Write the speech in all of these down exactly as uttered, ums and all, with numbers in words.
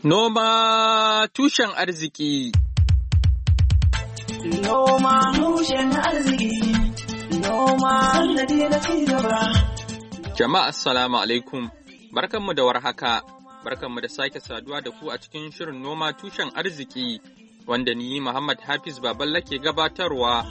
Noma tushen arziki. Noma tushen arziki. Noma sannadi na cigaba. Jama'a assalamu alaikum. Barkanmu da warhaka. Barkanmu da sake saduwa da ku a cikin shirin noma tushen arziki wanda ni Muhammad Hafiz Baballa ke gabatarwa.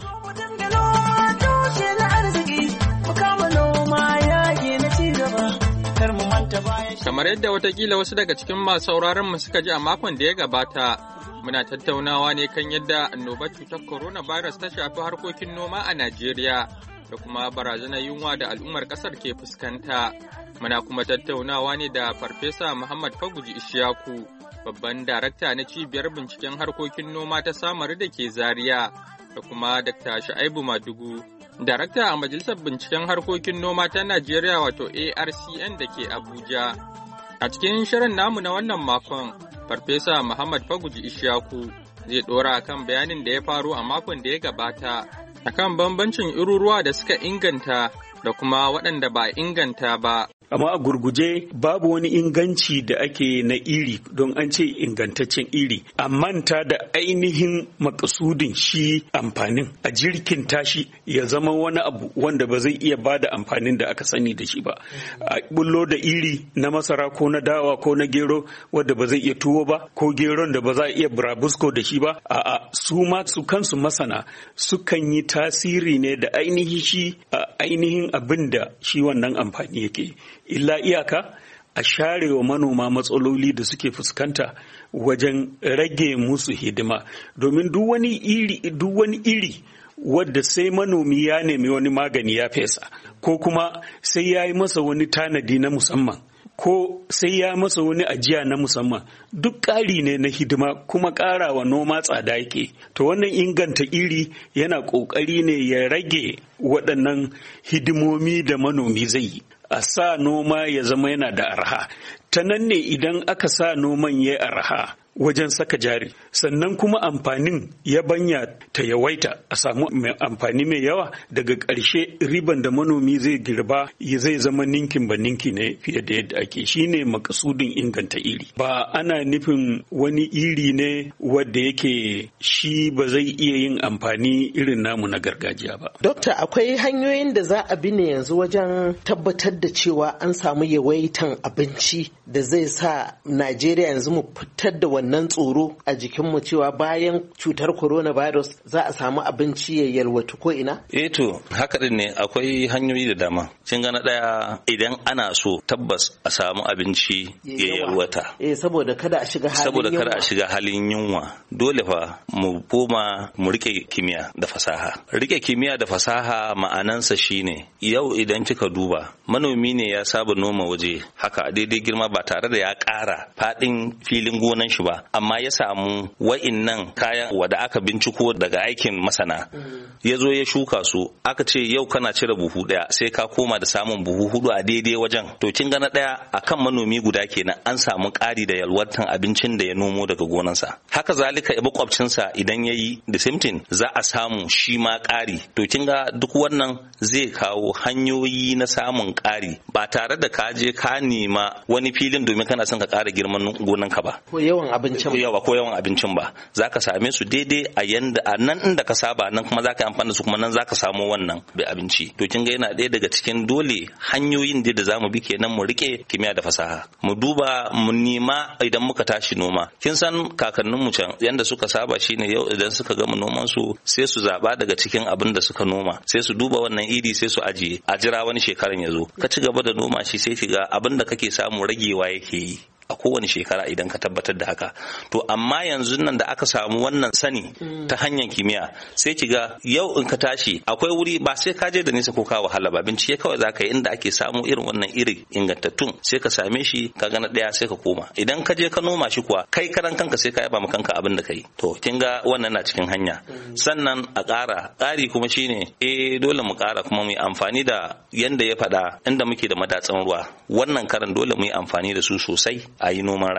Kamar yadda watakila wasu daga cikin masu sauraron mu suka ji a makon da ya gabata, muna tattaunawa ne kan yadda annobar cutar coronavirus ta shafi harkokin noma a Najeriya da kuma barazanar yunwa da al'ummar ƙasar ke fuskanta. Muna kuma tattaunawa ne da Farfesa Muhammad Faguji Ishaku, babban darakta na cibiyar binciken harkokin noma ta Samari da ke Zaria, da kuma Dakta Shu'aibu Madugu, darakta a Majalisar Binciken Harkokin Noma ta Najeriya wato A R C N da ke Abuja. A cikin shirin namu na wannan makon, Farfesa Muhammad Faguji Ishaku zai ɗora kan bayanin da ya faru a makon da ya gabata akan bambancin iruruwa da suka inganta da kuma waɗanda ba inganta ba. Amma a gurguje babu wani inganci da ake na iri don an ce ingantaccen iri, a manta da ainihin makasudin shi amfanin a jirkin tashi ya zama wani abu wanda ba zai iya bada amfanin da aka sani da shi ba. A bullo da iri na masara ko na dawa ko na gero wanda ba zai iya tuwo ba, ko geron da ba za a iya burabusko da shi ba, a'a su ma su kansu masana sukan yi tasiri ne da ainihin shi a ainihin abin da shi wannan amfani yake. Illa iyaka a share wa manoma matsaloli da suke fuskanta wajen rage musu hidima, domin duk wani iri duk wani iri wadda sai manomi ya nemi wani magani ya fesa, ko kuma sai ya yi masa wani tanadi na musamman, ko sai ya masa wani ajiya na musamman, duk ƙari ne na hidima kuma ƙara wa noma tsada yake. To wannan inganta iri yana ƙoƙari ne ya rage waɗannan hidimomi da manomi zai yi. A sa noma ya zama yana da arha, ta nan ne idan aka sa noman ya arha wajen saka jari, sannan kuma amfanin ya banya ta yawaita, a samu amfani mai yawa, daga ƙarshe riban da manomi zai girba zai zama ninkin ba ninki ne fiye da yadda ake. Shine makasudin inganta iri. Ba ana nufin wani iri ne wadda yake shi ba zai iya yin amfani irin namu na gargajiya ba. Dokta, akwai hanyoyin da za a bi ne yanzu wajen tabbatar da cewa an samu yawaitan abinci da zai sa Najeriya yanzu mu fitar da wannan tsoro a jikinmu cewa bayan cutar coronavirus za a samu abinci ya yalwatu ko ina? Eh to, haka din ne, akwai hanyoyi da dama. Kin ga na daya, idan ana so tabbas a samu abinci ya yalwata. Eh saboda kada a shiga halin saboda kada a shiga halin yunwa. Dole fa mu koma mu rike kimiyya da fasaha. Rike kimiyya da fasaha ma'anansa shine yau idan kika duba, manomi ne ya saba noma waje haka daidai girma ba tare da ya ƙara faɗin filin gonan shi ba, amma ya samu wa'innan kayan wanda aka binciko daga aikin masana, ya zo ya shuka su, aka ce yau kana cire buhu ɗaya sai ka koma da samun buhu hudu a daidai wajen. To kin ga na ɗaya akan manomi guda kenan an samu ƙari da yalwatan abincin da ya nomo daga gonansa. Haka zalika makwabcinsa idan ya yi the same thing za a samu shi ma ƙari. To kin ga duk wannan zai kawo hanyoyi na samun ƙari ba tare da ka je ka nema wani filin domin kana son ka ƙara girman gonanka ba. Ko yawan abincin yawa ko yawan abincin ba, za ka same su daidai a yanda a nan inda ka saba, nan kuma za ka yi amfani da su, kuma nan za ka samu wannan bai abinci. To kin ga yana ɗaya daga cikin dole hanyoyin da za mu bi kenan mu rike kimiyya da fasaha, mu duba mu nema idan muka tashi noma. Kin san kakannin mu can yanda suka saba shine yau idan suka gama noman su sai su zaba daga cikin abin da suka noma, sai su duba wannan iri sai su ajiye a jira wani shekaran ya zo, ka ci gaba da noma shi sai kiga abin da kake samu ragewa yake yi a kowane shekara idan ka tabbatar da haka. To amma yanzu nan da aka samu wannan sani ta hanyar kimiyya, sai ki ga yau in ka tashi akwai wuri ba sai ka je da nisa ko ka wahala ba, bincike kawai za ka yi inda ake samu irin wannan iri ingantattun sai ka same shi, ka ga na daya sai ka koma. Idan ka je ka noma shi kuwa kai karan kanka sai ka yaba ma kanka abin da kai. To kin ga wannan na cikin hanya. Sannan a ƙara ƙari kuma shine eh dole mu ƙara kuma mu yi amfani da yanda ya faɗa inda muke da madatsan ruwa, wannan karan dole mu yi amfani da su sosai a yi noman rani.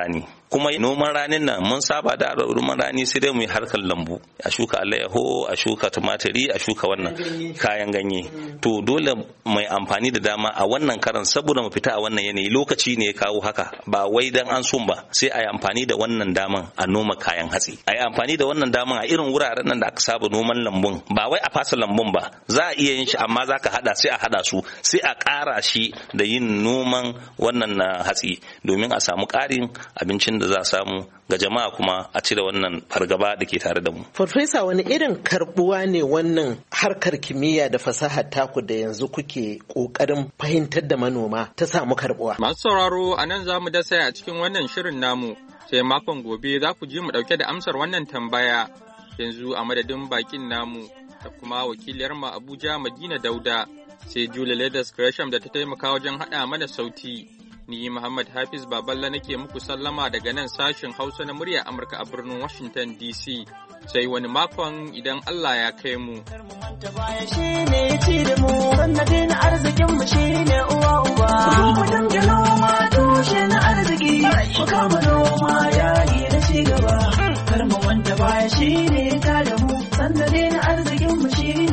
kuma noman ranin nan mun saba da noman rani sai dai mu yi harkar lambu, a shuka alayyaho, a shuka tumatiri, a shuka wannan kayan ganye. To dole mai amfani da dama a wannan karan saboda mu fita a wannan yanayi, lokaci ne ya kawo haka, ba wai dan an sun ba, sai a yi amfani da wannan daman a noma kayan hatsi, a yi amfani da wannan daman a irin wuraren nan da aka saba noman lambun, ba wai a fasa lambun ba, za a iya yin shi amma za ka hada sai a hada su, sai a ƙara shi da yin noman wannan hatsi domin a samu ƙarin abincin da za a samu ga jama'a, kuma a cire wannan fargaba da ke tare da mu. Farfesa, wani irin karbuwa ne wannan harkar kimiyya da fasahar taku da yanzu kuke ƙoƙarin fahimtar da manoma ta samu karbuwa? Masu sauraro, a nan za mu dasa a cikin wannan shirin namu, sai makon gobe za ku ji mu ɗauke da amsar wannan tambaya. Yanzu a madadin bakin namu da kuma wakiliyar mu Abuja Madina Dauda, sai Julia Leathers Gresham da ta taimaka wajen haɗa mana sauti. Ni Muhammad Hafiz Baballa nake muku sallama daga nan sashin Hausa na murya Amurka a birnin Washington D C. Sai wani makon idan Allah ya kai mu. Arzikin mu shine uwa uba. Mu dinga noma tushe na arziki. Mu kama noma yayi na cigaba. Kar mu wanda baya shine ta da mu. Sannadin arzikin mu shine